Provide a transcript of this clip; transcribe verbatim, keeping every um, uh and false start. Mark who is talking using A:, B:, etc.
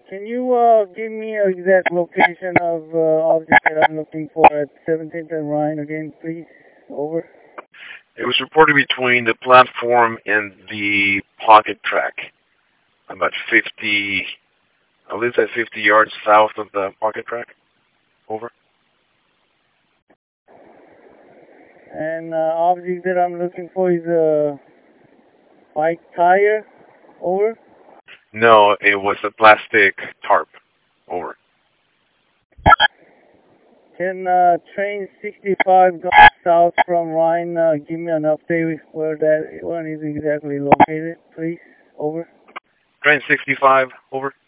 A: Can you uh, give me an exact location of uh, object that I'm looking for at seventeenth and Ryan again, please? Over.
B: It was reported between the platform and the pocket track, about fifty, I believe that's fifty yards south of the pocket track. Over.
A: And uh, object that I'm looking for is a bike tire. Over.
B: No, it was a plastic tarp. Over.
A: Can uh, train sixty-five go south from Ryan uh, give me an update with where that one is exactly located, please? Over.
B: Train sixty-five. Over.